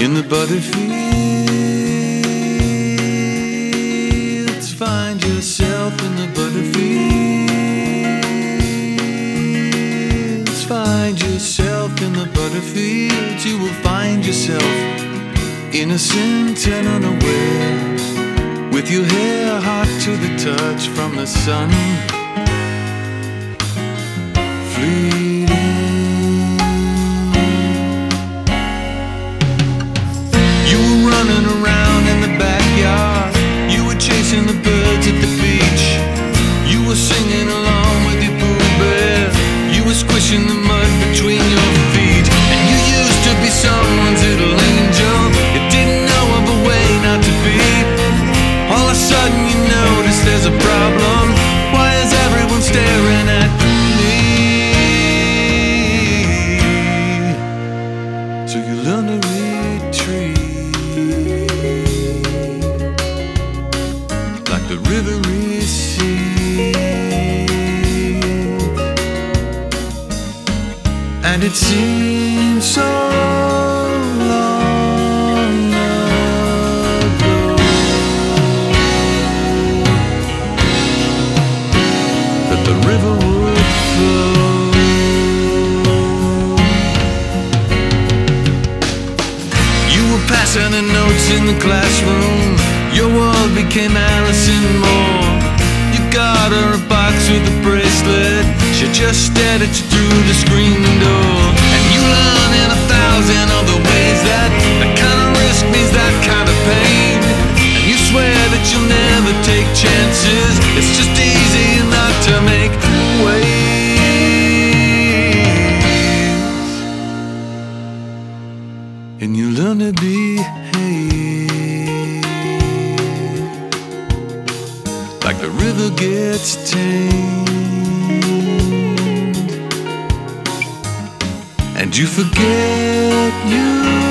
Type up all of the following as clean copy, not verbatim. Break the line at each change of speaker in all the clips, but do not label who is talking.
In the butterfields, find yourself in the butterfields. Find yourself in the butterfields. You will find yourself innocent and unaware, with your hair hot to the touch from the sun. Fleeting. You were running around in the backyard. You were chasing the birds at the beach. You were singing along with your Pooh Bear. You were squishing the mud between your feet. And you used to be someone's little angel. You didn't know of a way not to be. All of a sudden you notice there's a problem. Why is everyone staring at me? So you learn to retreat, like the river recedes. And it seems so long ago that the river would flow. You were passing the notes in the classroom. Your world became Alison Moore. You got her a box with a bracelet. She just stared at you through the screen door. And you learn in 1,000 other ways that kind of risk means that kind of pain. And you swear that you'll never take chances. It's just easy not to make waves. And you learn to behave like the river gets tamed. And you forget you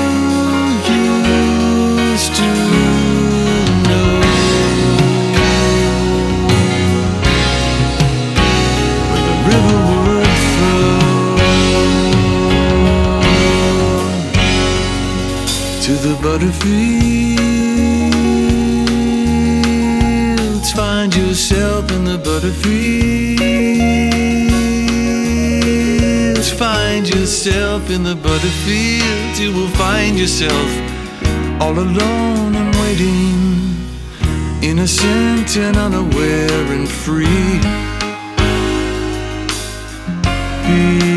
used to know where the river would flow to the butterfields. Find yourself in the butterfields. Find yourself in the butterfields. You will find yourself all alone and waiting, innocent and unaware and free.